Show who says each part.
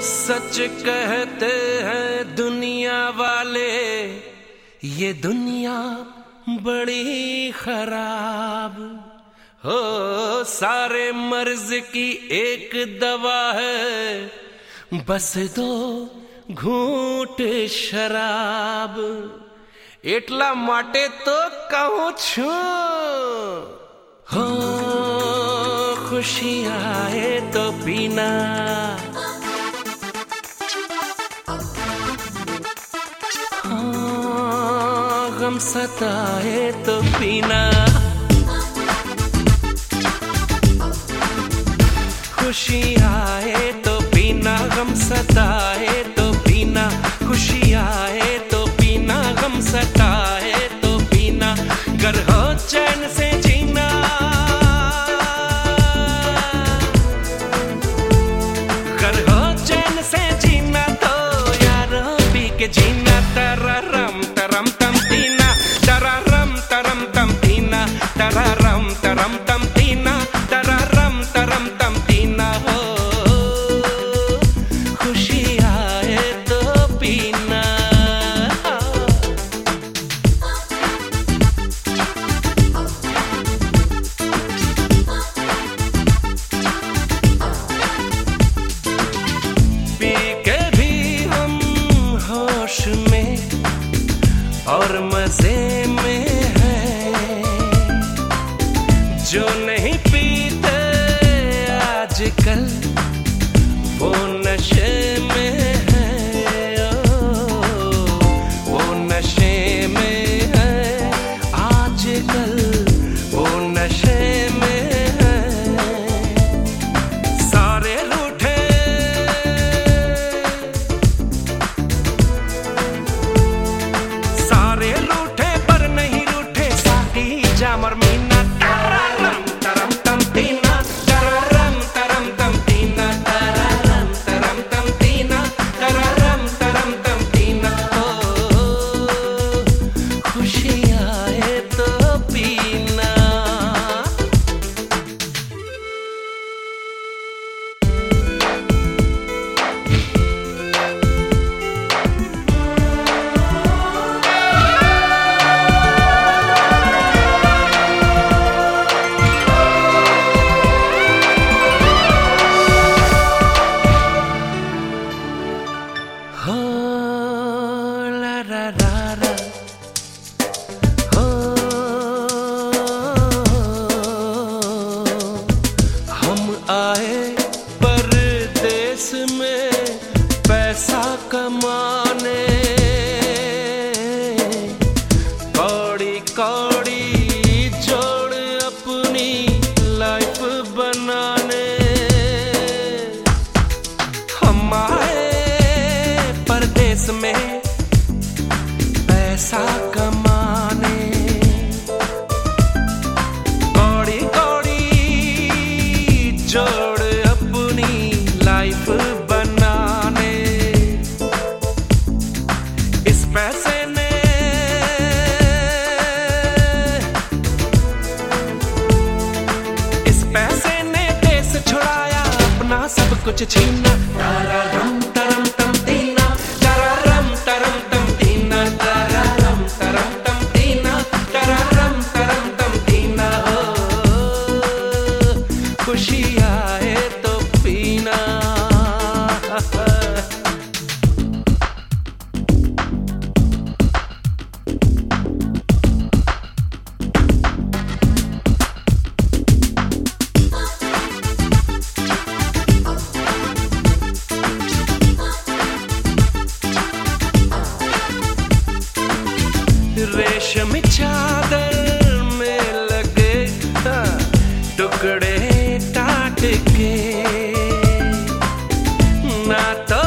Speaker 1: सच कहते हैं दुनिया वाले, ये दुनिया बड़ी खराब हो। सारे मर्ज की एक दवा है, बस दो घूंट शराब। એટલા માટે તો કહું છું, हो खुशी आए तो पीना, गम सताए तो पीना। खुशी आए तो पीना, गम सताए तो पीना। खुशी आए तो पीना, गम सताए तो पीना। गर हो चैन से जीना, गर हो चैन से जीना, तो यारो पी के जीना। तररम तरम तम तीना, तररम तरम तम तीना, तररम तरम तम तीना, तररम तरम तम तीना। हो खुशी आए तो पीना। पी के भी हम होश में और मजे में हैं, जो नहीं पीते आजकल वो नशे में है। वो नशे में है आजकल, वो नशे में है। सारे रूठे, सारे रूठे पर नहीं रूठे साकी जामर मीना। तररम तरम तम तीना, तररम तरम तम तीना, तररम तरम तम तीना, तररम तरम तम तीना। खुशी आए तो पीना। हो ला रा रा रा, हो हम आए परदेस में पैसा कमाने, कौड़ी कौड़ी जोड़ अपनी लाइफ बनाने। हम आए परदेस में पैसा कमाने, कौड़ी कौड़ी जोड़ अपनी लाइफ बनाने। इस पैसे ने, इस पैसे ने देश छुड़ाया, अपना सब कुछ छीना। तररम तरम तम तीना, तररम तरम तम तीना, तररम तरम तम तीना, तररम तरम तम तीना। हो खुशी आए तो पीना। रेशम चादर में लगे टुकड़े टाट के, ना तो